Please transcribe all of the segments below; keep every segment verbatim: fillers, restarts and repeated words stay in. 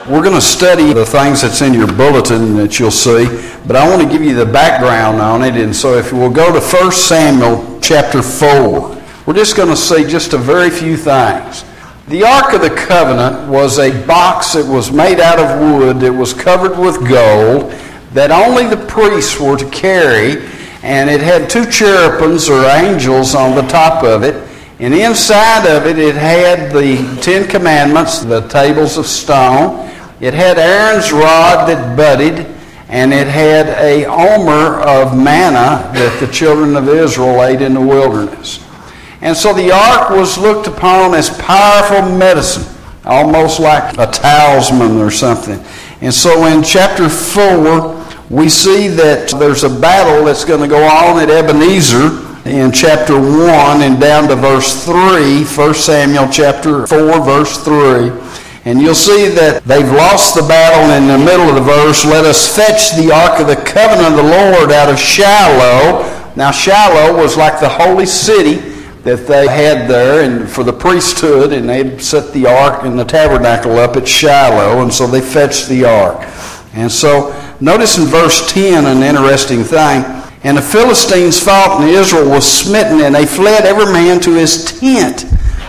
We're going to study the things that's in your bulletin that you'll see, but I want to give you the background on it. And so if we'll go to First Samuel chapter four, we're just going to see just a very few things. The Ark of the Covenant was a box that was made out of wood that was covered with gold that only the priests were to carry, and it had two cherubims or angels on the top of it. And inside of it, it had the Ten Commandments, the tables of stone. It had Aaron's rod that budded, and it had a omer of manna that the children of Israel ate in the wilderness. And so the ark was looked upon as powerful medicine, almost like a talisman or something. And so in chapter four, we see that there's a battle that's going to go on at Ebenezer in chapter one and down to verse three, First Samuel chapter four, verse three. And you'll see that they've lost the battle in the middle of the verse. Let us fetch the ark of the covenant of the Lord out of Shiloh. Now Shiloh was like the holy city that they had there and for the priesthood, and they'd set the ark and the tabernacle up at Shiloh, and so they fetched the ark. And so notice in verse ten an interesting thing. And the Philistines fought, and Israel was smitten, and they fled every man to his tent.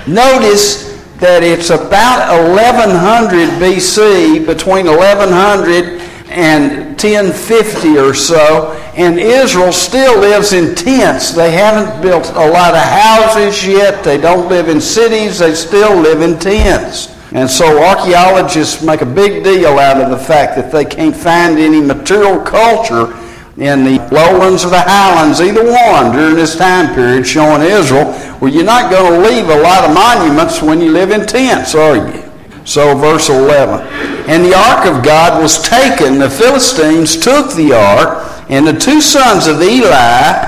Notice that it's about eleven hundred B C, between eleven hundred and ten fifty or so, and Israel still lives in tents. They haven't built a lot of houses yet. They don't live in cities. They still live in tents. And so archaeologists make a big deal out of the fact that they can't find any material culture in the lowlands or the highlands, either one, during this time period showing Israel. Well, you're not going to leave a lot of monuments when you live in tents, are you? So verse eleven. And the ark of God was taken. The Philistines took the ark, and the two sons of Eli,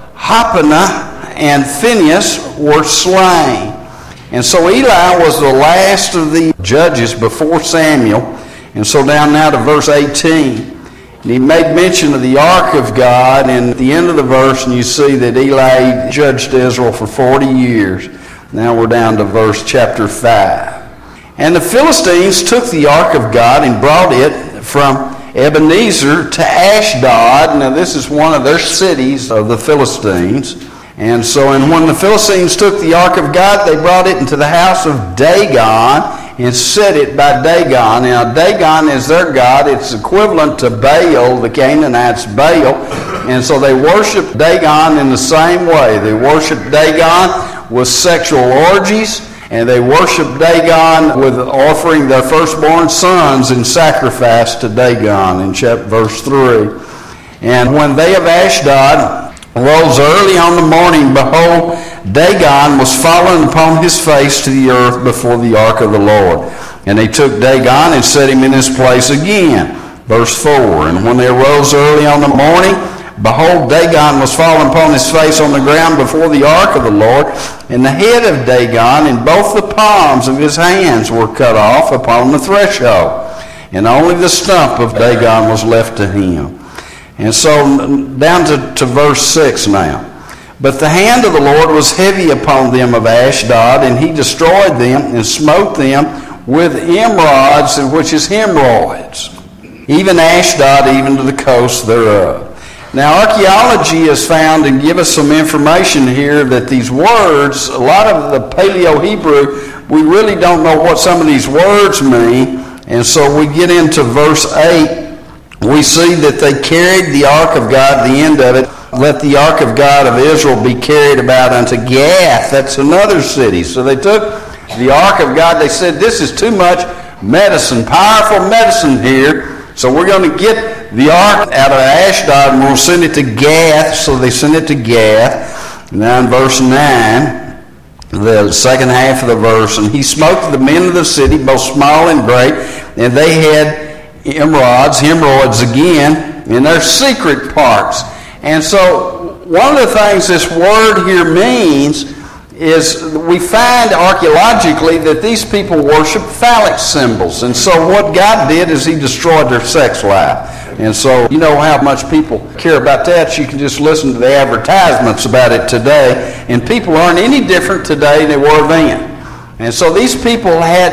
Hophni and Phinehas, were slain. And so Eli was the last of the judges before Samuel. And so down now to verse eighteen. And he made mention of the ark of God, and at the end of the verse, and you see that Eli judged Israel for forty years. Now we're down to verse chapter five. And the Philistines took the ark of God and brought it from Ebenezer to Ashdod. Now this is one of their cities of the Philistines. And so and when the Philistines took the ark of God, they brought it into the house of Dagon and set it by Dagon. Now Dagon is their god. It's equivalent to Baal, the Canaanites' Baal. And so they worship Dagon in the same way. They worship Dagon with sexual orgies, and they worship Dagon with offering their firstborn sons in sacrifice to Dagon in chapter verse three. And when they of Ashdod rose early on the morning, behold, Dagon was fallen upon his face to the earth before the ark of the Lord. And they took Dagon and set him in his place again. Verse four. And when they arose early on the morning, behold, Dagon was fallen upon his face on the ground before the ark of the Lord, and the head of Dagon and both the palms of his hands were cut off upon the threshold, and only the stump of Dagon was left to him. And so down to, to verse six now. But the hand of the Lord was heavy upon them of Ashdod, and he destroyed them and smote them with emerods, which is hemorrhoids, even Ashdod, even to the coast thereof. Now archaeology has found and give us some information here that these words, a lot of the Paleo-Hebrew, we really don't know what some of these words mean. And so we get into verse eight. We see that they carried the ark of God, the end of it. Let the ark of God of Israel be carried about unto Gath. That's another city. So they took the ark of God. They said, this is too much medicine, powerful medicine here. So we're going to get the ark out of Ashdod and we'll send it to Gath. So they sent it to Gath. Now in verse nine, the second half of the verse, and he smote the men of the city, both small and great, and they had emerods, hemorrhoids again, in their secret parts. And so one of the things this word here means is we find archaeologically that these people worship phallic symbols. And so what God did is he destroyed their sex life. And so you know how much people care about that. You can just listen to the advertisements about it today. And people aren't any different today than they were then. And so these people had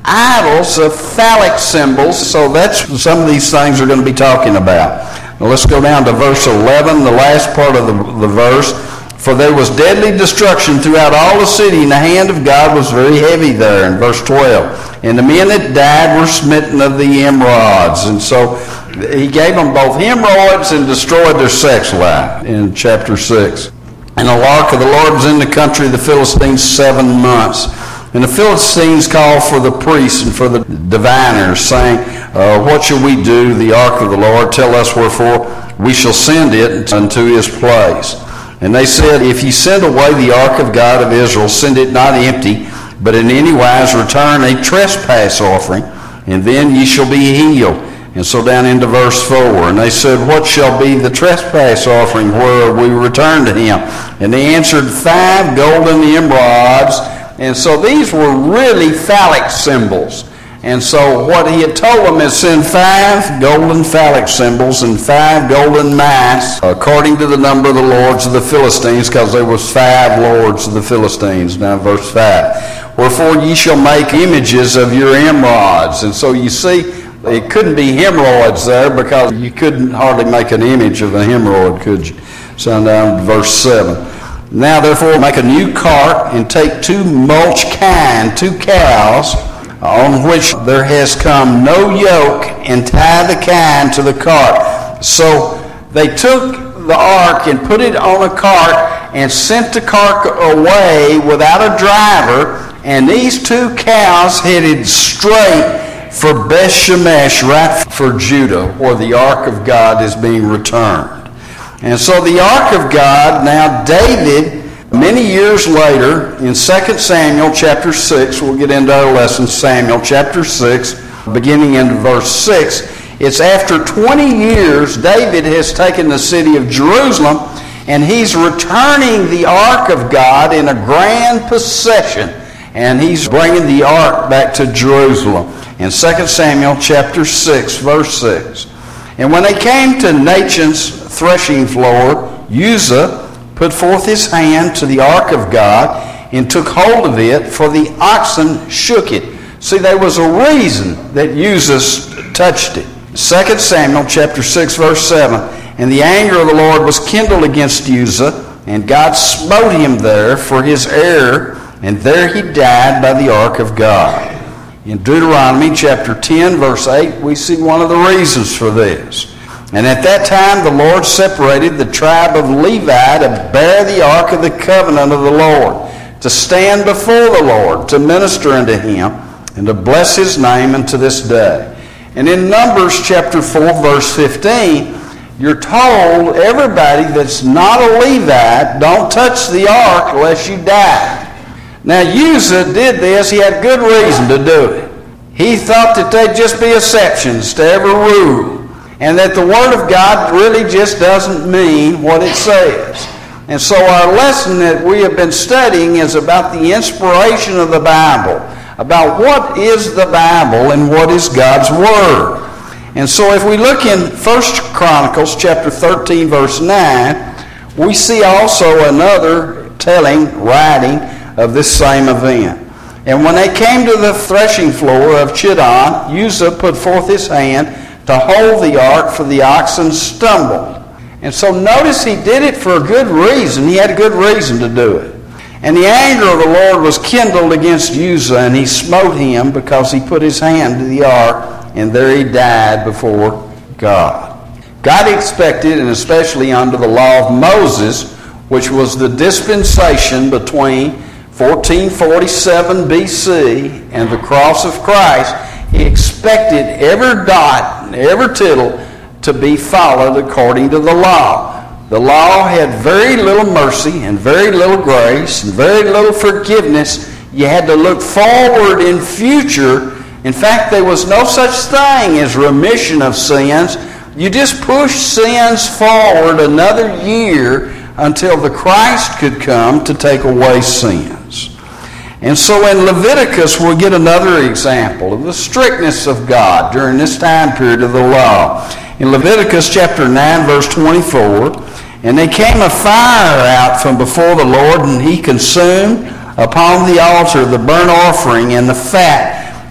idols of phallic symbols. So that's what some of these things are going to be talking about. Now let's go down to verse eleven, the last part of the, the verse. For there was deadly destruction throughout all the city, and the hand of God was very heavy there, in verse twelve. And the men that died were smitten of the emerods. And so he gave them both hemorrhoids and destroyed their sex life in chapter six. And the ark of the Lord was in the country of the Philistines seven months. And the Philistines called for the priests and for the diviners, saying, uh, What shall we do, the ark of the Lord? Tell us wherefore we shall send it unto his place. And they said, If ye send away the ark of God of Israel, send it not empty, but in any wise return a trespass offering, and then ye shall be healed. And so down into verse four, and they said, What shall be the trespass offering where we return to him? And they answered, Five golden emerods. And so these were really phallic symbols. And so what he had told them is send five golden phallic symbols and five golden mice, according to the number of the lords of the Philistines, because there was five lords of the Philistines. Now verse five. Wherefore ye shall make images of your emerods. And so you see, it couldn't be hemorrhoids there, because you couldn't hardly make an image of a hemorrhoid, could you? So down to verse seven. Now therefore make a new cart, and take two mulch kine, two cows, on which there has come no yoke, and tie the kine to the cart. So they took the ark and put it on a cart and sent the cart away without a driver, and these two cows headed straight for Beth Shemesh, right for Judah, where the ark of God is being returned. And so the ark of God, now David, many years later, in Second Samuel chapter six, we'll get into our lesson, Samuel chapter six, beginning in verse six, it's after twenty years, David has taken the city of Jerusalem, and he's returning the ark of God in a grand procession, and he's bringing the ark back to Jerusalem. In Second Samuel chapter six, verse six, and when they came to Nachon's threshing floor, Uzzah put forth his hand to the ark of God and took hold of it, for the oxen shook it. See, there was a reason that Uzzah touched it. Second Samuel chapter six, verse seven, and the anger of the Lord was kindled against Uzzah, and God smote him there for his error, and there he died by the ark of God. In Deuteronomy chapter ten, verse eight, we see one of the reasons for this. And at that time the Lord separated the tribe of Levi to bear the ark of the covenant of the Lord, to stand before the Lord, to minister unto him, and to bless his name unto this day. And in Numbers chapter four, verse fifteen, you're told everybody that's not a Levite, don't touch the ark lest you die. Now Uzzah did this, he had good reason to do it. He thought that they'd just be exceptions to every rule, and that the Word of God really just doesn't mean what it says. And so our lesson that we have been studying is about the inspiration of the Bible, about what is the Bible and what is God's Word. And so if we look in First Chronicles chapter thirteen, verse nine, we see also another telling, writing of this same event. And when they came to the threshing floor of Chidon, Uzzah put forth his hand to hold the ark, for the oxen stumbled. And so notice he did it for a good reason. He had a good reason to do it. And the anger of the Lord was kindled against Uzzah, and he smote him because he put his hand to the ark, and there he died before God. God expected, and especially under the law of Moses, which was the dispensation between fourteen forty-seven B C and the cross of Christ, he expected every dot and every tittle to be followed according to the law. The law had very little mercy and very little grace and very little forgiveness. You had to look forward in future. In fact, there was no such thing as remission of sins. You just pushed sins forward another year until the Christ could come to take away sins. And so in Leviticus, we'll get another example of the strictness of God during this time period of the law. In Leviticus chapter nine, verse twenty-four, and there came a fire out from before the Lord, and he consumed upon the altar the burnt offering and the fat,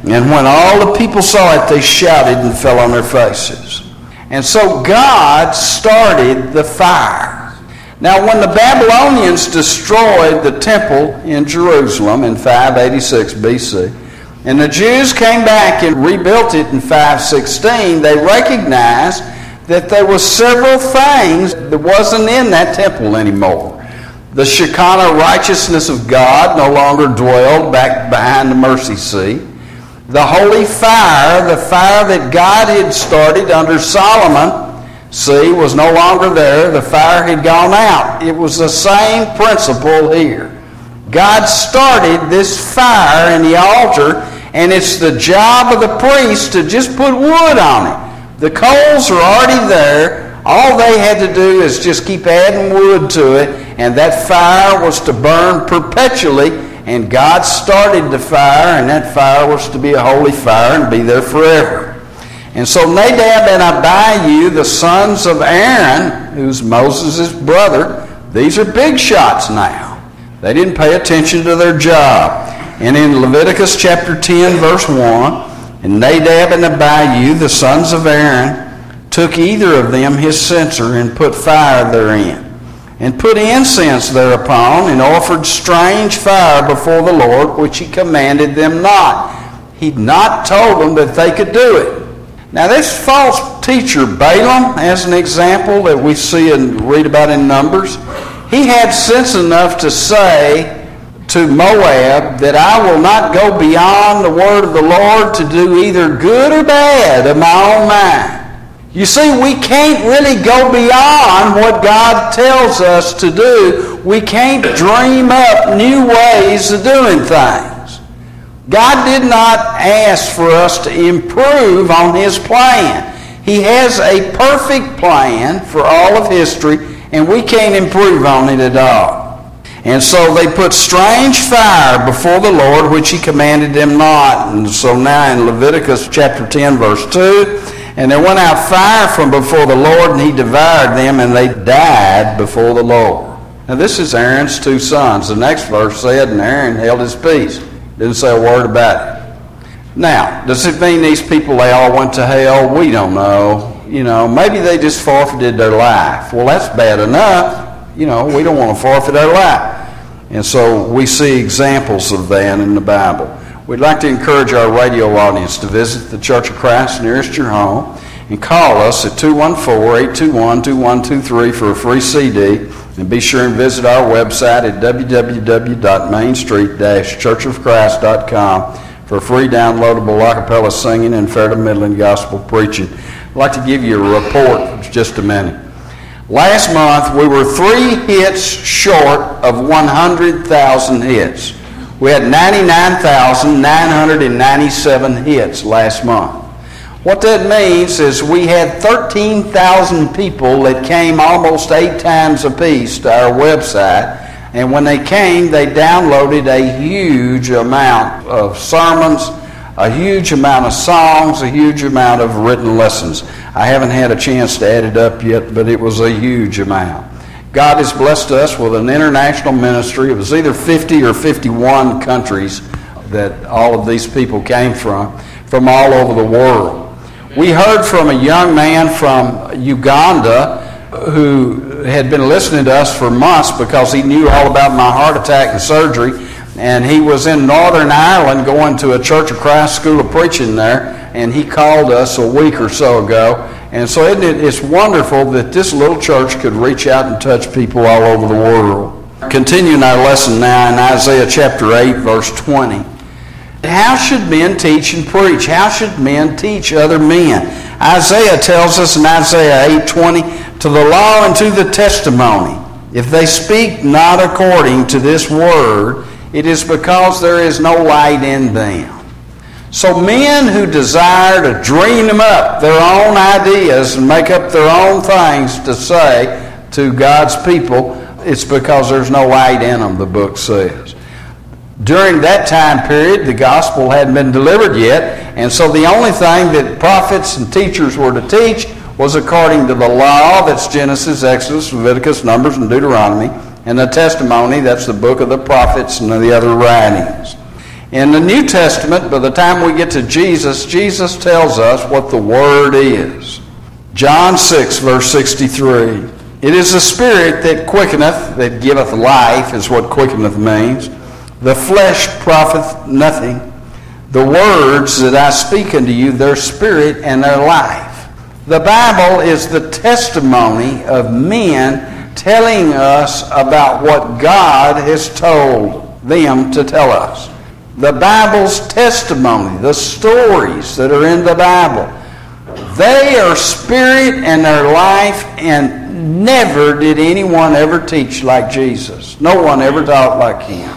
And when all the people saw it, they shouted and fell on their faces. And so God started the fire. Now, when the Babylonians destroyed the temple in Jerusalem in five eighty-six B C, and the Jews came back and rebuilt it in five sixteen, they recognized that there were several things that wasn't in that temple anymore. The Shekinah righteousness of God no longer dwelled back behind the mercy seat. The holy fire, the fire that God had started under Solomon, see, was no longer there. The fire had gone out. It was the same principle here. God started this fire in the altar, and it's the job of the priest to just put wood on it. The coals are already there. All they had to do is just keep adding wood to it, and that fire was to burn perpetually. And God started the fire, and that fire was to be a holy fire and be there forever. And so Nadab and Abihu, the sons of Aaron, who's Moses' brother, these are big shots now. They didn't pay attention to their job. And in Leviticus chapter ten, verse one, and Nadab and Abihu, the sons of Aaron, took either of them his censer and put fire therein, and put incense thereupon, and offered strange fire before the Lord, which he commanded them not. He'd not told them that they could do it. Now this false teacher, Balaam, as an example that we see and read about in Numbers, he had sense enough to say to Moab that I will not go beyond the word of the Lord to do either good or bad of my own mind. You see, we can't really go beyond what God tells us to do. We can't dream up new ways of doing things. God did not ask for us to improve on His plan. He has a perfect plan for all of history, and we can't improve on it at all. And so they put strange fire before the Lord, which He commanded them not. And so now in Leviticus chapter ten, verse two, and there went out fire from before the Lord, and He devoured them, and they died before the Lord. Now this is Aaron's two sons. The next verse said, and Aaron held his peace. Didn't say a word about it. Now, does it mean these people, they all went to hell? We don't know. You know, maybe they just forfeited their life. Well, that's bad enough. You know, we don't want to forfeit our life. And so we see examples of that in the Bible. We'd like to encourage our radio audience to visit the Church of Christ nearest your home and call us at two one four, eight two one, two one two three for a free C D. And be sure and visit our website at w w w dot main street dash church of christ dot com for free downloadable a cappella singing and fair to middling gospel preaching. I'd like to give you a report for just a minute. Last month, we were three hits short of one hundred thousand hits. We had ninety-nine thousand nine hundred ninety-seven hits last month. What that means is we had thirteen thousand people that came almost eight times apiece to our website. And when they came, they downloaded a huge amount of sermons, a huge amount of songs, a huge amount of written lessons. I haven't had a chance to add it up yet, but it was a huge amount. God has blessed us with an international ministry. It was either fifty or fifty-one countries that all of these people came from, from all over the world. We heard from a young man from Uganda who had been listening to us for months because he knew all about my heart attack and surgery. And he was in Northern Ireland going to a Church of Christ school of preaching there, and he called us a week or so ago. And so isn't it, it's wonderful that this little church could reach out and touch people all over the world. Continuing our lesson now in Isaiah chapter eight, verse twenty. How should men teach and preach? How should men teach other men? Isaiah tells us in Isaiah eight twenty, to the law and to the testimony, if they speak not according to this word, it is because there is no light in them. So men who desire to dream them up their own ideas and make up their own things to say to God's people, it's because there's no light in them, the book says. During that time period, the gospel hadn't been delivered yet, and so the only thing that prophets and teachers were to teach was according to the law, that's Genesis, Exodus, Leviticus, Numbers, and Deuteronomy, and the testimony, that's the book of the prophets and the other writings. In the New Testament, by the time we get to Jesus, Jesus tells us what the Word is. John six, verse sixty-three. It is the Spirit that quickeneth, that giveth life, is what quickeneth means. The flesh profiteth nothing. The words that I speak unto you, their spirit and their life. The Bible is the testimony of men telling us about what God has told them to tell us. The Bible's testimony, the stories that are in the Bible, they are spirit and their life, and never did anyone ever teach like Jesus. No one ever taught like him.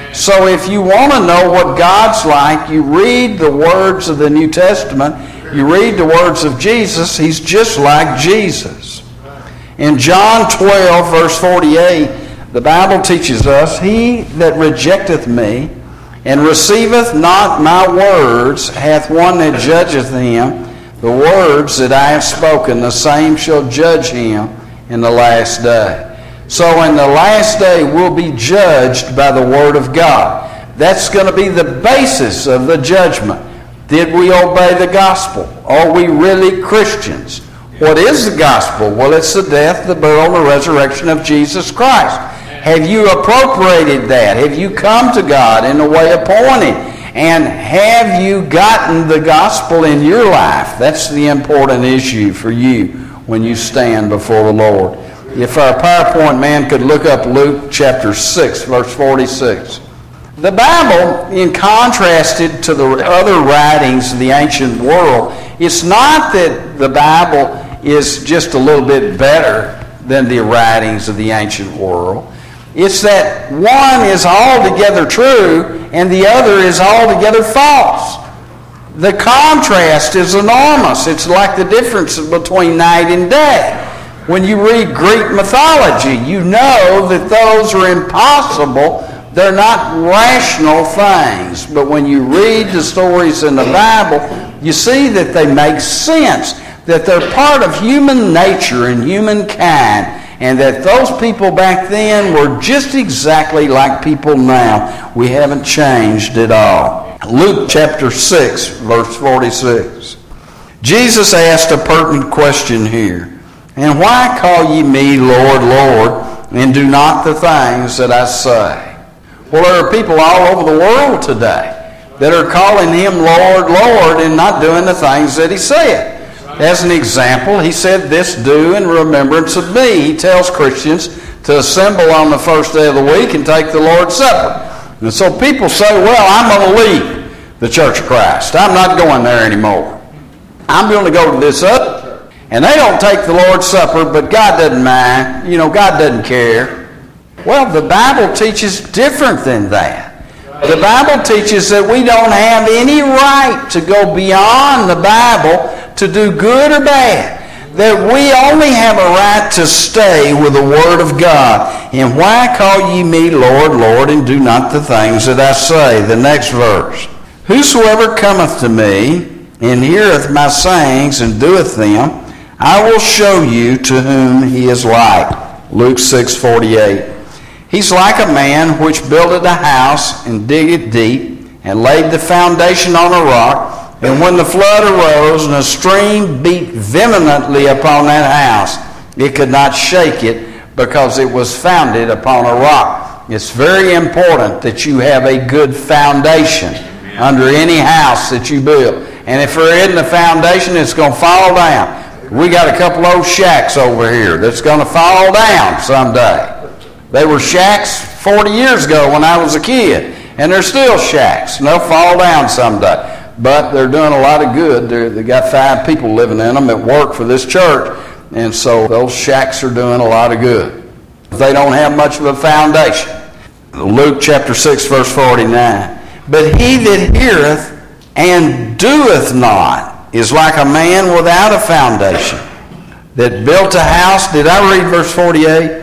So if you want to know what God's like, you read the words of the New Testament, you read the words of Jesus. He's just like Jesus. In John twelve, verse forty-eight, the Bible teaches us, he that rejecteth me and receiveth not my words hath one that judgeth him. The words that I have spoken, the same shall judge him in the last day. So in the last day, we'll be judged by the Word of God. That's going to be the basis of the judgment. Did we obey the gospel? Are we really Christians? What is the gospel? Well, it's the death, the burial, and the resurrection of Jesus Christ. Have you appropriated that? Have you come to God in the way appointed? And have you gotten the gospel in your life? That's the important issue for you when you stand before the Lord. If our PowerPoint man could look up Luke chapter six, verse forty-six. The Bible, in contrasted to the other writings of the ancient world, it's not that the Bible is just a little bit better than the writings of the ancient world. It's that one is altogether true and the other is altogether false. The contrast is enormous. It's like the difference between night and day. When you read Greek mythology, you know that those are impossible. They're not rational things. But when you read the stories in the Bible, you see that they make sense, that they're part of human nature and humankind, and that those people back then were just exactly like people now. We haven't changed at all. Luke chapter six, verse forty-six. Jesus asked a pertinent question here. And why call ye me Lord, Lord, and do not the things that I say? Well, there are people all over the world today that are calling him Lord, Lord, and not doing the things that he said. As an example, he said, this do in remembrance of me. He tells Christians to assemble on the first day of the week and take the Lord's Supper. And so people say, well, I'm going to leave the Church of Christ. I'm not going there anymore. I'm going to go to this other church. And they don't take the Lord's Supper, but God doesn't mind. You know, God doesn't care. Well, the Bible teaches different than that. The Bible teaches that we don't have any right to go beyond the Bible to do good or bad. That we only have a right to stay with the Word of God. And why call ye me Lord, Lord, and do not the things that I say? The next verse. Whosoever cometh to me, and heareth my sayings, and doeth them, I will show you to whom he is like. Luke six forty-eight. He's like a man which builded a house and digged it deep and laid the foundation on a rock. And when the flood arose and a stream beat vehemently upon that house, it could not shake it because it was founded upon a rock. It's very important that you have a good foundation under any house that you build. And if there isn't a foundation, it's going to fall down. We got a couple old shacks over here that's going to fall down someday. They were shacks forty years ago when I was a kid, and they're still shacks, and they'll fall down someday. But they're doing a lot of good. They're, they got five people living in them that work for this church, and so those shacks are doing a lot of good. They don't have much of a foundation. Luke chapter six, verse forty-nine. But he that heareth and doeth not is like a man without a foundation, that built a house. Did I read verse forty-eight?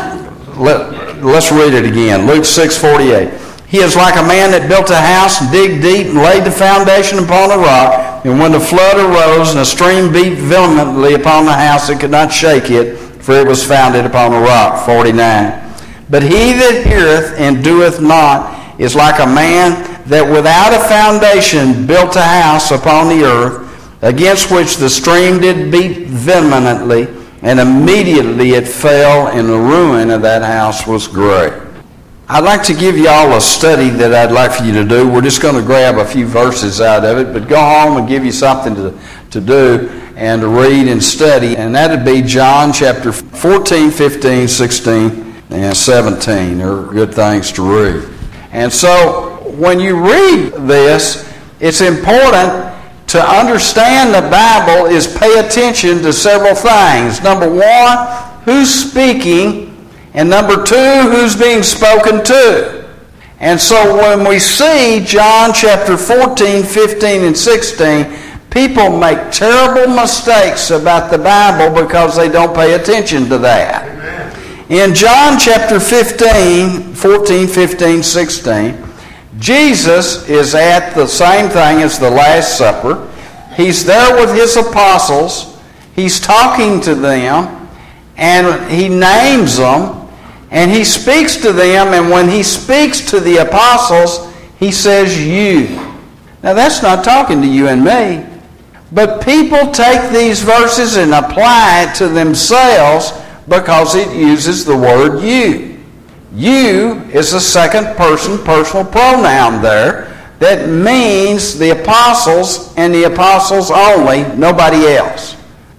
Let, let's read it again. Luke six forty-eight. He is like a man that built a house and digged deep and laid the foundation upon a rock. And when the flood arose and a stream beat vehemently upon the house, it could not shake it, for it was founded upon a rock. forty-nine. But he that heareth and doeth not is like a man that without a foundation built a house upon the earth, against which the stream did beat vehemently, and immediately it fell, and the ruin of that house was great. I'd like to give you all a study that I'd like for you to do. We're just going to grab a few verses out of it, but go home and give you something to, to do and to read and study. And that would be John chapter fourteen, fifteen, sixteen, and seventeen. They're good things to read. And so when you read this, it's important to understand the Bible is pay attention to several things. Number one, who's speaking? And number two, who's being spoken to? And so when we see John chapter fourteen, fifteen, and sixteen, people make terrible mistakes about the Bible because they don't pay attention to that. Amen. In John chapter fifteen, fourteen, fifteen, sixteen, Jesus is at the same thing as the Last Supper. He's there with his apostles. He's talking to them, and he names them. And he speaks to them, and when he speaks to the apostles, he says, you. Now, that's not talking to you and me. But people take these verses and apply it to themselves because it uses the word you. You is a second person personal pronoun there that means the apostles and the apostles only, nobody else.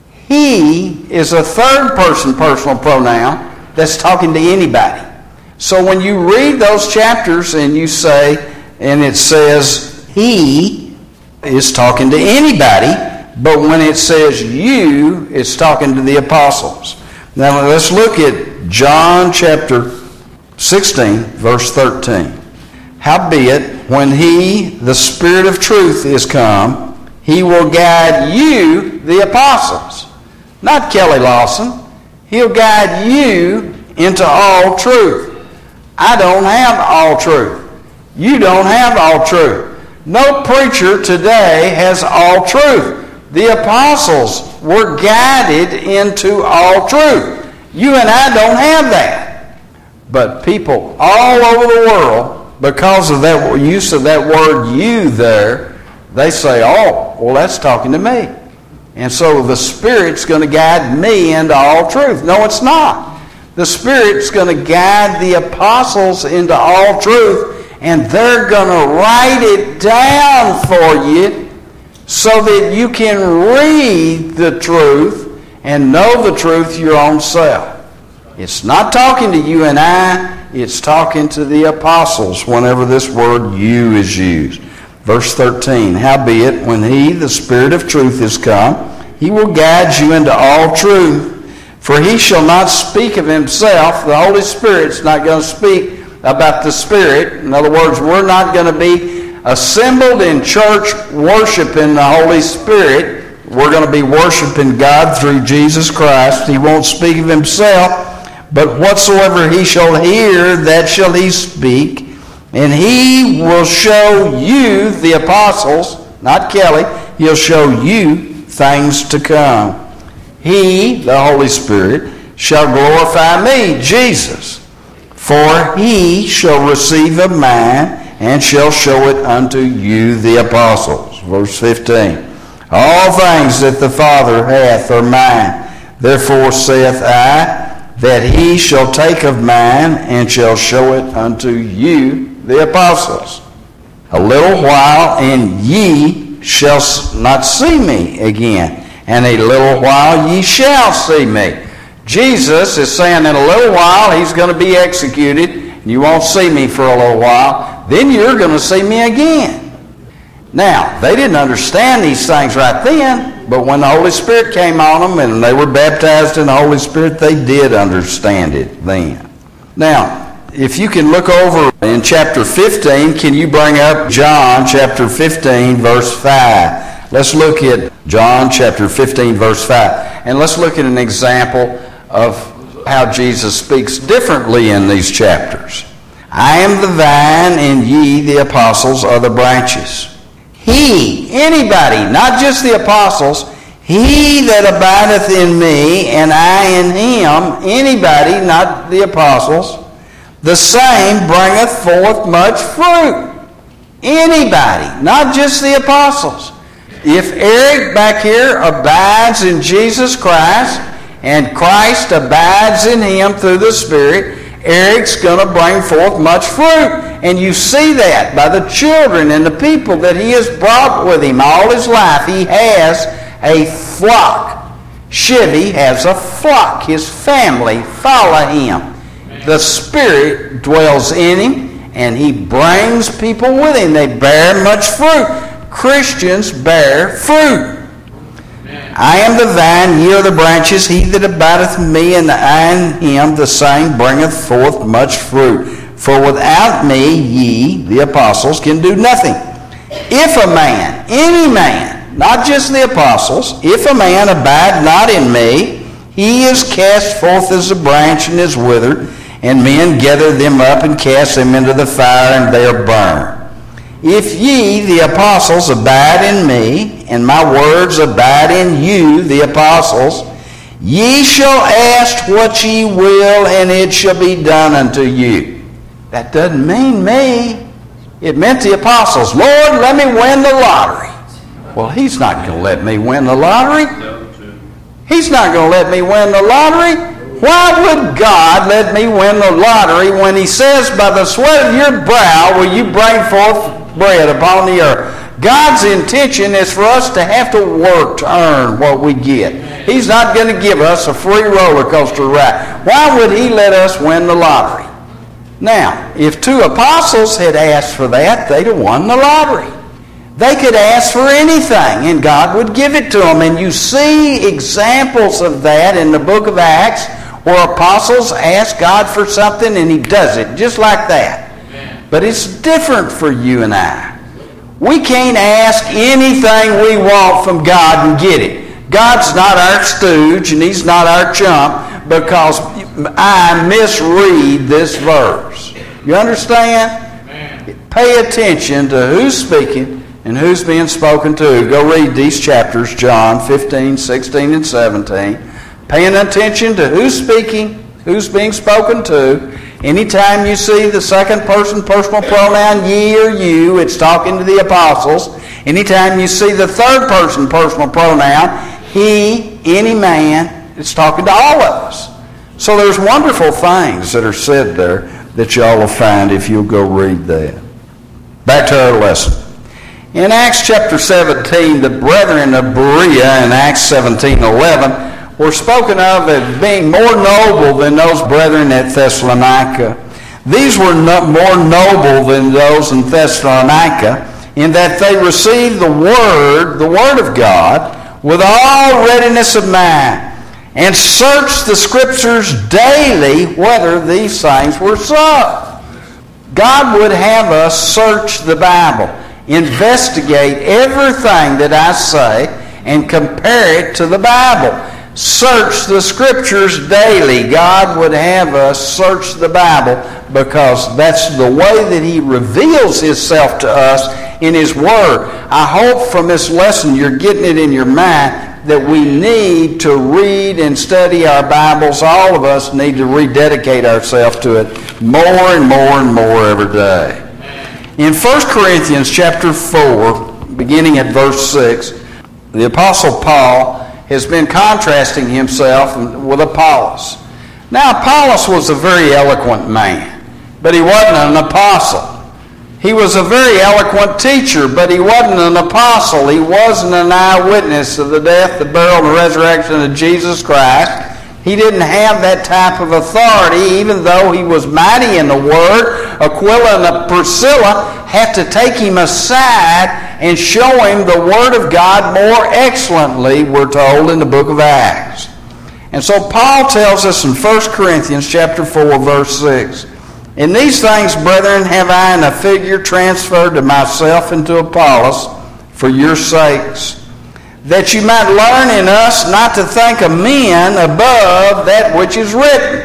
He is a third person personal pronoun that's talking to anybody. So when you read those chapters and you say, and it says he is talking to anybody, but when it says you, it's talking to the apostles. Now let's look at John chapter sixteen, verse thirteen. Howbeit, when he, the Spirit of truth, is come, he will guide you, the apostles. Not Kelly Lawson. He'll guide you into all truth. I don't have all truth. You don't have all truth. No preacher today has all truth. The apostles were guided into all truth. You and I don't have that. But people all over the world, because of that use of that word you there, they say, oh, well, that's talking to me. And so the Spirit's going to guide me into all truth. No, it's not. The Spirit's going to guide the apostles into all truth, and they're going to write it down for you so that you can read the truth and know the truth your own self. It's not talking to you and I. It's talking to the apostles whenever this word you is used. Verse thirteen, howbeit, when he, the Spirit of truth, is come, he will guide you into all truth. For he shall not speak of himself. The Holy Spirit's not going to speak about the Spirit. In other words, we're not going to be assembled in church worshiping the Holy Spirit. We're going to be worshiping God through Jesus Christ. He won't speak of himself, but whatsoever he shall hear, that shall he speak. And he will show you, the apostles, not Kelly, he'll show you things to come. He, the Holy Spirit, shall glorify me, Jesus. For he shall receive of mine, and shall show it unto you, the apostles. Verse fifteen. All things that the Father hath are mine. Therefore saith I, that he shall take of mine, and shall show it unto you, the apostles. A little while, and ye shall not see me again, and a little while ye shall see me. Jesus is saying in a little while he's going to be executed, and you won't see me for a little while. Then you're going to see me again. Now, they didn't understand these things right then, but when the Holy Spirit came on them and they were baptized in the Holy Spirit, they did understand it then. Now, if you can look over in chapter fifteen, can you bring up John chapter fifteen, verse five? Let's look at John chapter fifteen, verse five. And let's look at an example of how Jesus speaks differently in these chapters. I am the vine, and ye, the apostles, are the branches. He, anybody, not just the apostles, he that abideth in me, and I in him, anybody, not the apostles, the same bringeth forth much fruit. Anybody, not just the apostles. If Eric back here abides in Jesus Christ and Christ abides in him through the Spirit, Eric's going to bring forth much fruit. And you see that by the children and the people that he has brought with him all his life. He has a flock. Shivy has a flock. His family follow him. The Spirit dwells in him, and he brings people with him. They bear much fruit. Christians bear fruit. I am the vine, ye are the branches. He that abideth in me, and I in him, the same bringeth forth much fruit. For without me, ye, the apostles, can do nothing. If a man, any man, not just the apostles, if a man abide not in me, he is cast forth as a branch and is withered, and men gather them up and cast them into the fire, and they are burned. If ye, the apostles, abide in me, and my words abide in you, the apostles, ye shall ask what ye will, and it shall be done unto you. That doesn't mean me. It meant the apostles. Lord, let me win the lottery. Well, he's not going to let me win the lottery. He's not going to let me win the lottery. Why would God let me win the lottery when he says, by the sweat of your brow will you bring forth bread upon the earth? God's intention is for us to have to work to earn what we get. He's not going to give us a free roller coaster ride. Why would he let us win the lottery? Now, if two apostles had asked for that, they'd have won the lottery. They could ask for anything, and God would give it to them. And you see examples of that in the book of Acts, where apostles ask God for something, and he does it, just like that. But it's different for you and I. We can't ask anything we want from God and get it. God's not our stooge, and he's not our chump, because I misread this verse. You understand? Pay attention to who's speaking and who's being spoken to. Go read these chapters, John fifteen, sixteen, and seventeen. Paying attention to who's speaking, who's being spoken to. Anytime you see the second person personal pronoun ye or you, it's talking to the apostles. Anytime you see the third person personal pronoun he, any man, it's talking to all of us. So there's wonderful things that are said there that y'all will find if you'll go read that. Back to our lesson. In Acts chapter seventeen, the brethren of Berea in Acts seventeen eleven were spoken of as being more noble than those brethren at Thessalonica. These were no, more noble than those in Thessalonica in that they received the Word, the Word of God, with all readiness of mind, and searched the Scriptures daily whether these things were so. God would have us search the Bible, investigate everything that I say, and compare it to the Bible. Search the Scriptures daily. God would have us search the Bible because that's the way that he reveals himself to us in his Word. I hope from this lesson you're getting it in your mind that we need to read and study our Bibles. All of us need to rededicate ourselves to it more and more and more every day. In First Corinthians chapter four, beginning at verse six, the Apostle Paul has been contrasting himself with Apollos. Now, Apollos was a very eloquent man, but he wasn't an apostle. He was a very eloquent teacher, but he wasn't an apostle. He wasn't an eyewitness of the death, the burial, and the resurrection of Jesus Christ. He didn't have that type of authority, even though he was mighty in the Word. Aquila and Priscilla had to take him aside and show him the Word of God more excellently, we're told in the book of Acts. And so Paul tells us in First Corinthians chapter four, verse six, "In these things, brethren, have I in a figure transferred to myself and to Apollos for your sakes, that you might learn in us not to think of men above that which is written.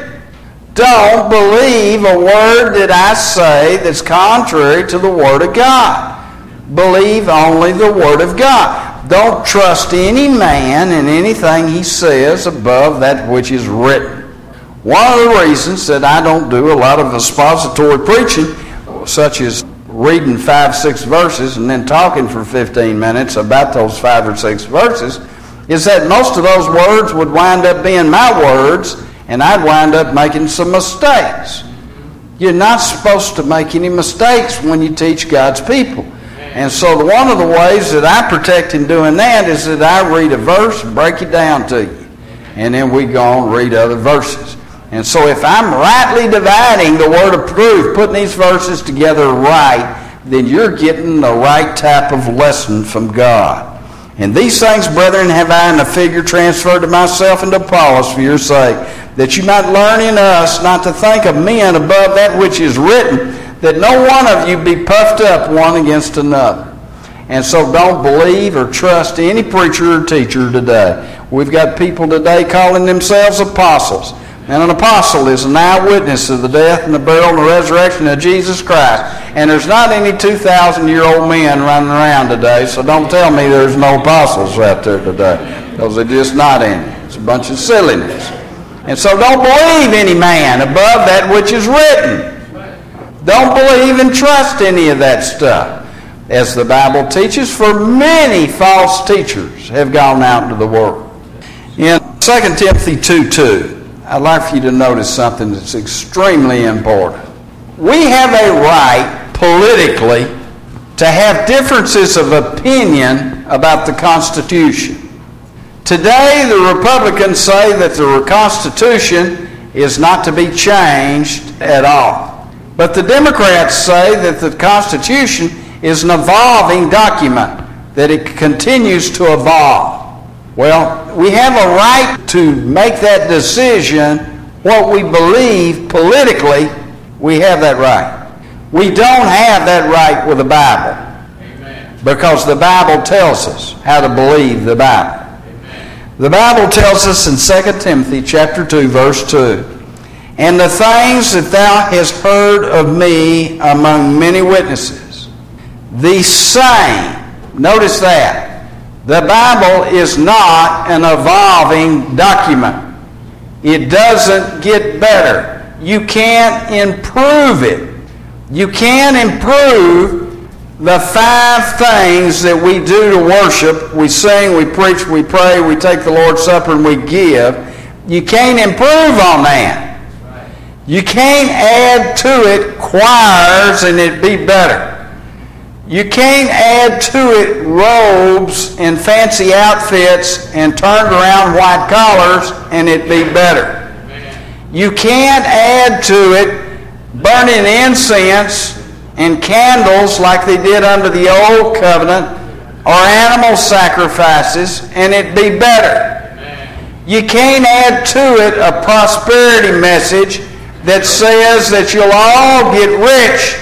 Don't believe a word that I say that's contrary to the Word of God. Believe only the Word of God. Don't trust any man in anything he says above that which is written." One of the reasons that I don't do a lot of expository preaching, such as reading five, six verses and then talking for fifteen minutes about those five or six verses is that most of those words would wind up being my words, and I'd wind up making some mistakes. You're not supposed to make any mistakes when you teach God's people. And so the, one of the ways that I protect in doing that is that I read a verse and break it down to you. And then we go on and read other verses. And so if I'm rightly dividing the word of truth, putting these verses together right, then you're getting the right type of lesson from God. And these things, brethren, have I in a figure transferred to myself and to Apollos for your sake, that you might learn in us not to think of men above that which is written, that no one of you be puffed up one against another. And so don't believe or trust any preacher or teacher today. We've got people today calling themselves apostles. And an apostle is an eyewitness of the death and the burial and the resurrection of Jesus Christ. And there's not any two thousand year old men running around today, so don't tell me there's no apostles out there today, because they're just not any. It's a bunch of silliness. And so don't believe any man above that which is written. Don't believe and trust any of that stuff. As the Bible teaches, for many false teachers have gone out into the world. In Second Timothy two two, I'd like for you to notice something that's extremely important. We have a right politically to have differences of opinion about the Constitution. Today, the Republicans say that the Constitution is not to be changed at all. But the Democrats say that the Constitution is an evolving document, that it continues to evolve. Well, we have a right to make that decision, what we believe politically. We have that right. We don't have that right with the Bible. Amen. Because the Bible tells us how to believe the Bible. Amen. The Bible tells us in Second Timothy chapter two, verse two, and the things that thou hast heard of me among many witnesses, the same, notice that, the Bible is not an evolving document. It doesn't get better. You can't improve it. You can't improve the five things that we do to worship. We sing, we preach, we pray, we take the Lord's Supper, and we give. You can't improve on that. You can't add to it choirs and it be better. You can't add to it robes and fancy outfits and turned around white collars and it be better. You can't add to it burning incense and candles like they did under the old covenant, or animal sacrifices, and it be better. You can't add to it a prosperity message that says that you'll all get rich,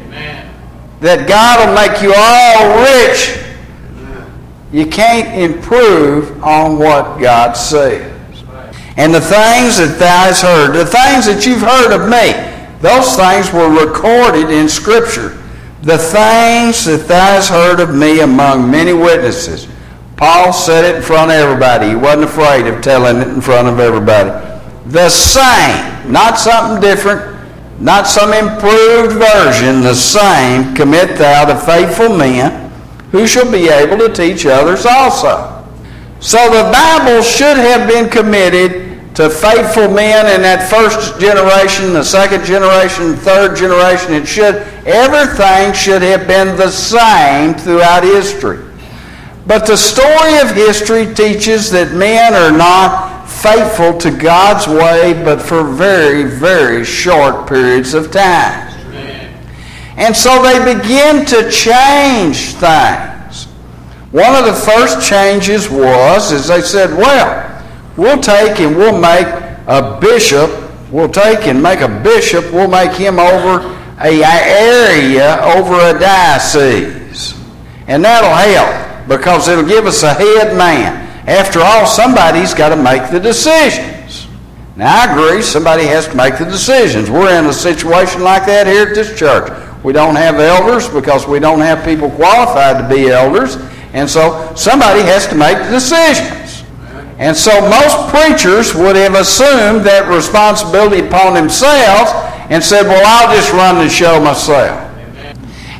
that God will make you all rich. You can't improve on what God says. And the things that thou hast heard, the things that you've heard of me, those things were recorded in Scripture. The things that thou hast heard of me among many witnesses. Paul said it in front of everybody. He wasn't afraid of telling it in front of everybody. The same, not something different, not some improved version, the same commit thou to faithful men, who shall be able to teach others also. So the Bible should have been committed to faithful men in that first generation, the second generation, third generation. It should, everything should have been the same throughout history. But the story of history teaches that men are not faithful to God's way, but for very, very short periods of time. Amen. And so they begin to change things. One of the first changes was, is they said, well, we'll take and we'll make a bishop, we'll take and make a bishop, we'll make him over a area, over a diocese. And that'll help, because it'll give us a head man. After all, somebody's got to make the decisions. Now, I agree, somebody has to make the decisions. We're in a situation like that here at this church. We don't have elders because we don't have people qualified to be elders. And so somebody has to make the decisions. And so most preachers would have assumed that responsibility upon themselves and said, well, I'll just run the show myself.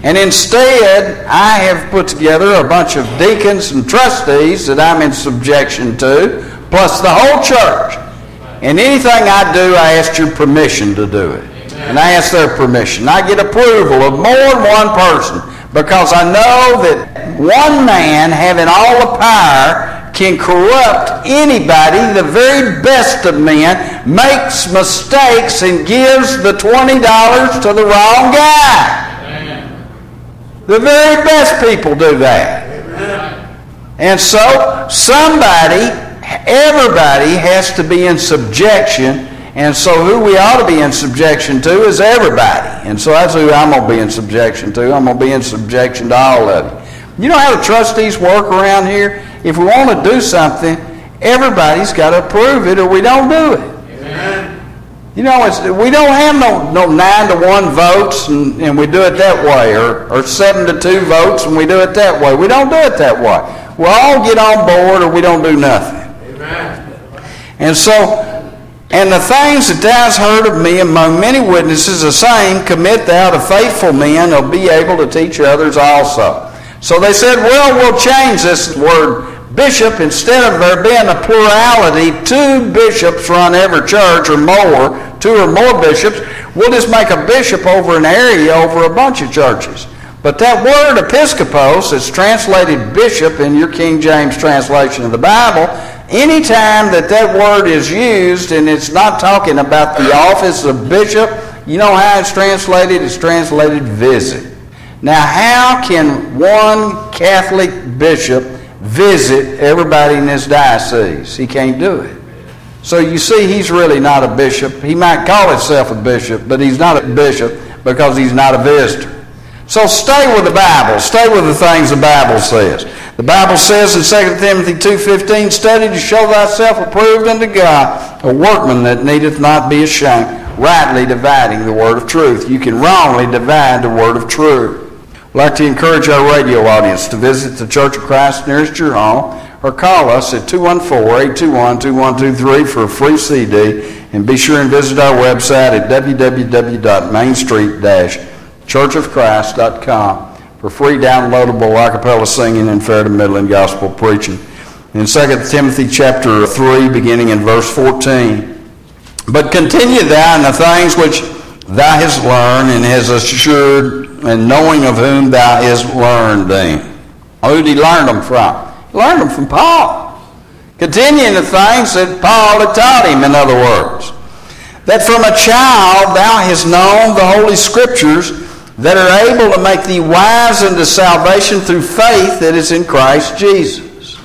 And instead, I have put together a bunch of deacons and trustees that I'm in subjection to, plus the whole church. And anything I do, I ask your permission to do it. And I ask their permission. I get approval of more than one person, because I know that one man having all the power can corrupt anybody. The very best of men makes mistakes and gives the twenty dollars to the wrong guy. Amen. The very best people do that. Amen. And so somebody, everybody has to be in subjection. And so who we ought to be in subjection to is everybody. And so that's who I'm going to be in subjection to. I'm going to be in subjection to all of you. You know how the trustees work around here? If we want to do something, everybody's got to approve it or we don't do it. Amen. You know, it's, we don't have no, no nine to one votes and, and we do it that way, or, or seven to two votes and we do it that way. We don't do it that way. We'll all get on board or we don't do nothing. Amen. And so... And the things that thou hast heard of me among many witnesses, the same commit thou to faithful men who will be able to teach others also. So they said, well, we'll change this word bishop. Instead of there being a plurality, two bishops run every church or more, two or more bishops, we'll just make a bishop over an area over a bunch of churches. But that word episkopos is translated bishop in your King James translation of the Bible. Anytime that that word is used and it's not talking about the office of bishop, you know how it's translated? It's translated visit. Now, how can one Catholic bishop visit everybody in his diocese? He can't do it. So you see, he's really not a bishop. He might call himself a bishop, but he's not a bishop because he's not a visitor. So stay with the Bible. Stay with the things the Bible says. The Bible says in Second Timothy two fifteen, study to show thyself approved unto God, a workman that needeth not be ashamed, rightly dividing the word of truth. You can wrongly divide the word of truth. I'd like to encourage our radio audience to visit the Church of Christ nearest your home, or call us at two one four, eight two one, two one two three for a free C D, and be sure and visit our website at w w w dot main street dash church of christ dot com for free downloadable a cappella singing and fair to middling gospel preaching. In Second Timothy chapter three, beginning in verse fourteen, but continue thou in the things which thou hast learned and hast assured, and knowing of whom thou hast learned them. Who did he learn them from? He learned them from Paul. Continue in the things that Paul had taught him, in other words. That from a child thou hast known the Holy Scriptures, that are able to make thee wise unto salvation through faith that is in Christ Jesus.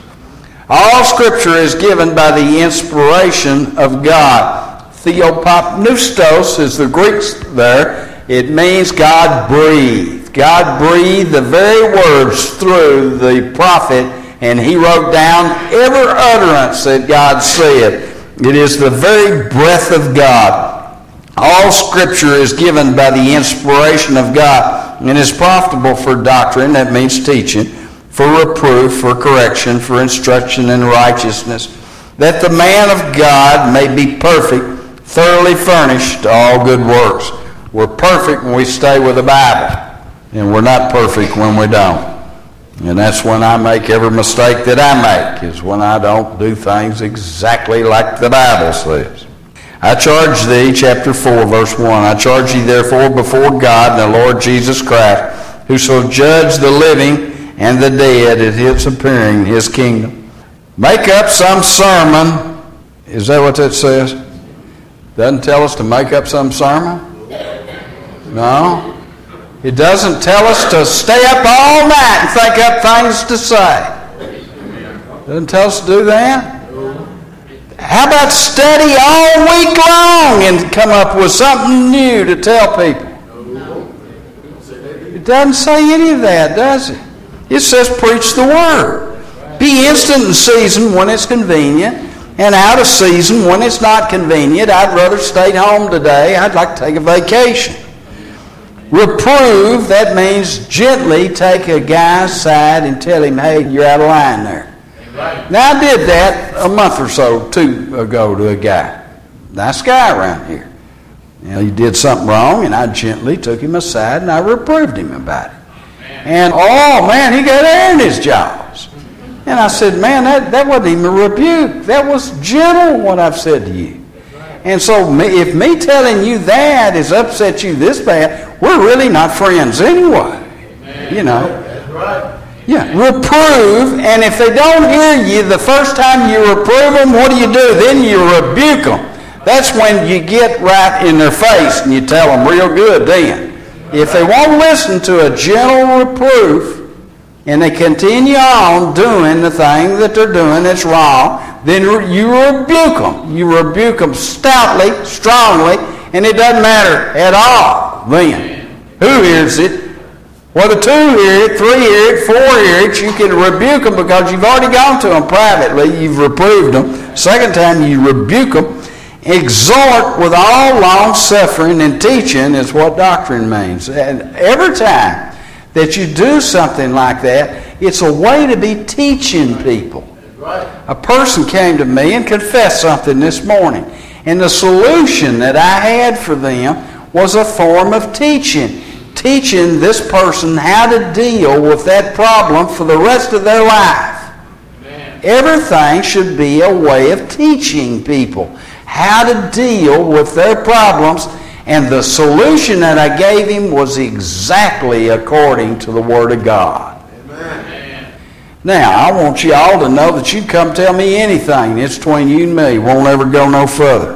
All Scripture is given by the inspiration of God. Theopneustos is the Greek there. It means God breathed. God breathed the very words through the prophet, and he wrote down every utterance that God said. It is the very breath of God. All Scripture is given by the inspiration of God and is profitable for doctrine, that means teaching, for reproof, for correction, for instruction in righteousness, that the man of God may be perfect, thoroughly furnished to all good works. We're perfect when we stay with the Bible, and we're not perfect when we don't. And that's when I make every mistake that I make, is when I don't do things exactly like the Bible says. I charge thee, chapter four, verse one, I charge thee therefore before God and the Lord Jesus Christ, who shall judge the living and the dead at his appearing in his kingdom. Make up some sermon. Is that what that says? Doesn't tell us to make up some sermon? No. It doesn't tell us to stay up all night and think up things to say. Doesn't tell us to do that. How about study all week long and come up with something new to tell people? It doesn't say any of that, does it? It says preach the word. Be instant in season when it's convenient, and out of season when it's not convenient. I'd rather stay home today. I'd like to take a vacation. Reprove, that means gently take a guy aside and tell him, hey, you're out of line there. Now, I did that a month or so, two ago, to a guy. Nice guy around here. You know, he did something wrong, and I gently took him aside, and I reproved him about it. And, oh, man, he got air in his jaws. And I said, man, that, that wasn't even a rebuke. That was gentle, what I've said to you. And so me, if me telling you that has upset you this bad, we're really not friends anyway. You know. That's right. Yeah, reprove, and if they don't hear you the first time you reprove them, what do you do? Then you rebuke them. That's when you get right in their face and you tell them real good then. If they won't listen to a gentle reproof and they continue on doing the thing that they're doing that's wrong, then you rebuke them. You rebuke them stoutly, strongly, and it doesn't matter at all then. Who hears it? Whether two hear it, three hear it, four hear it, you can rebuke them because you've already gone to them privately. You've reproved them. Second time you rebuke them. Exhort with all long-suffering and teaching is what doctrine means. And every time that you do something like that, it's a way to be teaching people. A person came to me and confessed something this morning. And the solution that I had for them was a form of teaching. Teaching this person how to deal with that problem for the rest of their life. Amen. Everything should be a way of teaching people how to deal with their problems, and the solution that I gave him was exactly according to the Word of God. Amen. Now, I want you all to know that you come tell me anything. It's between you and me. Won't ever go no further.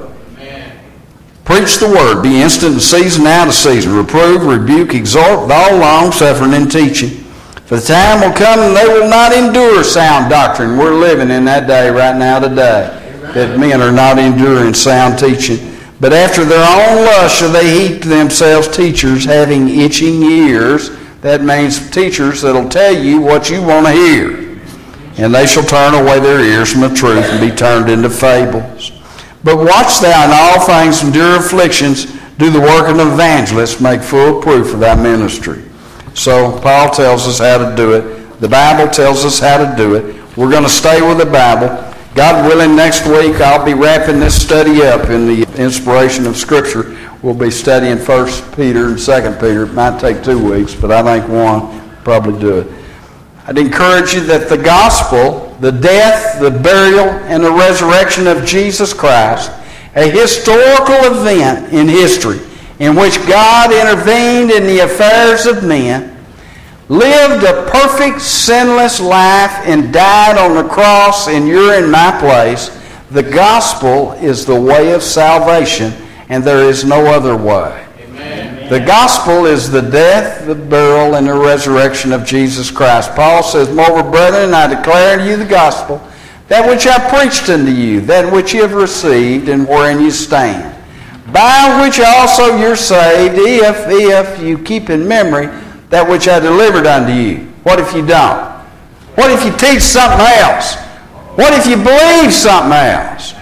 Preach the word. Be instant in season, out of season. Reprove, rebuke, exhort with all long suffering and teaching. For the time will come and they will not endure sound doctrine. We're living in that day right now today. Amen. That men are not enduring sound teaching. But after their own lust shall they heap to themselves teachers having itching ears. That means teachers that'll tell you what you want to hear. And they shall turn away their ears from the truth and be turned into fables. But watch thou in all things, endure afflictions, do the work of an evangelist, make full proof of thy ministry. So Paul tells us how to do it. The Bible tells us how to do it. We're going to stay with the Bible. God willing, next week I'll be wrapping this study up in the inspiration of Scripture. We'll be studying First Peter and Second Peter. It might take two weeks, but I think one will probably do it. I'd encourage you that the gospel, the death, the burial, and the resurrection of Jesus Christ, a historical event in history in which God intervened in the affairs of men, lived a perfect, sinless life, and died on the cross in your and my place. The gospel is the way of salvation, and there is no other way. The gospel is the death, the burial, and the resurrection of Jesus Christ. Paul says, moreover, brethren, I declare unto you the gospel, that which I preached unto you, that which you have received, and wherein you stand, by which also you're saved, if, if you keep in memory that which I delivered unto you. What if you don't? What if you teach something else? What if you believe something else?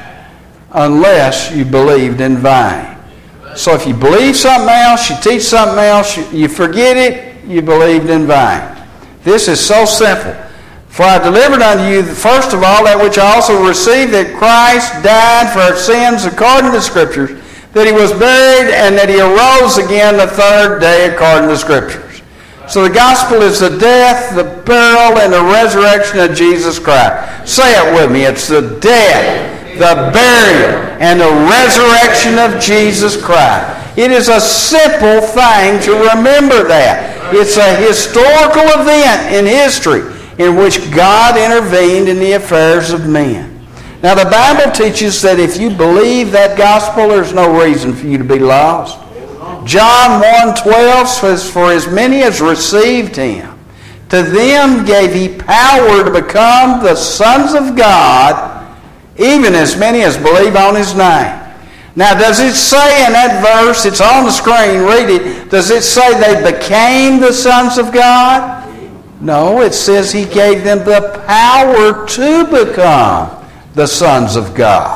Unless you believed in vain. So if you believe something else, you teach something else, you, you forget it, you believed in vain. This is so simple. For I delivered unto you, first of all, that which I also received, that Christ died for our sins according to the Scriptures, that he was buried, and that he arose again the third day according to the Scriptures. So the gospel is the death, the burial, and the resurrection of Jesus Christ. Say it with me. It's the death, the burial, and the resurrection of Jesus Christ. It is a simple thing to remember that. It's a historical event in history in which God intervened in the affairs of men. Now the Bible teaches that if you believe that gospel, there's no reason for you to be lost. John one twelve says, for as many as received him, to them gave he power to become the sons of God, even as many as believe on his name. Now, does it say in that verse, it's on the screen, read it, does it say they became the sons of God? No, it says he gave them the power to become the sons of God.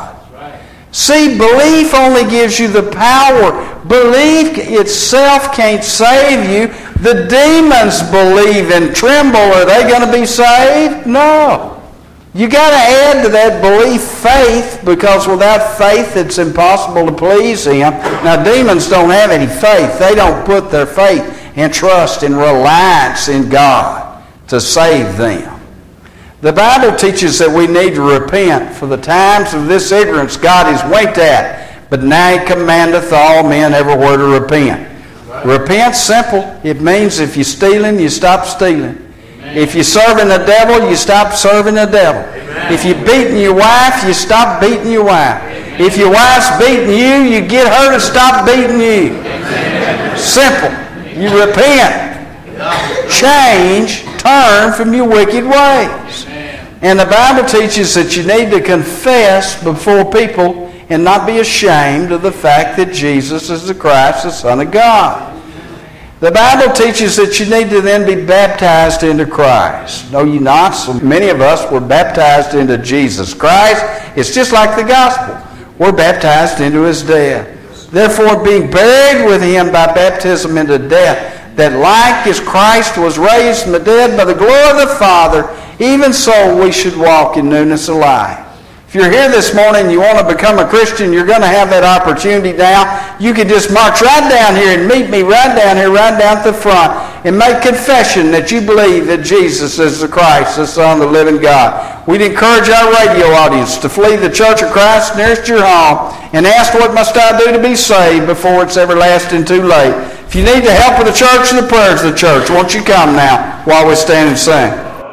See, belief only gives you the power. Belief itself can't save you. The demons believe and tremble. Are they going to be saved? No. You got to add to that belief faith, because without faith it's impossible to please him. Now demons don't have any faith. They don't put their faith and trust and reliance in God to save them. The Bible teaches that we need to repent, for the times of this ignorance God is winked at, but now he commandeth all men everywhere to repent. Right. Repent's simple. It means if you're stealing, you stop stealing. Amen. If you're serving the devil, you stop serving the devil. Amen. If you're beating your wife, you stop beating your wife. Amen. If your wife's beating you, you get her to stop beating you. Amen. Simple. You repent. Change, turn from your wicked ways. And the Bible teaches that you need to confess before people and not be ashamed of the fact that Jesus is the Christ, the Son of God. The Bible teaches that you need to then be baptized into Christ. No, you not. So many of us were baptized into Jesus Christ. It's just like the gospel. We're baptized into his death. Therefore, being buried with him by baptism into death, that like as Christ was raised from the dead by the glory of the Father, even so we should walk in newness of life. If you're here this morning and you want to become a Christian, you're going to have that opportunity now. You can just march right down here and meet me right down here, right down at the front, and make confession that you believe that Jesus is the Christ, the Son of the living God. We'd encourage our radio audience to flee the Church of Christ nearest your home and ask, what must I do to be saved, before it's everlasting too late. If you need the help of the church and the prayers of the church, won't you come now while we stand and sing?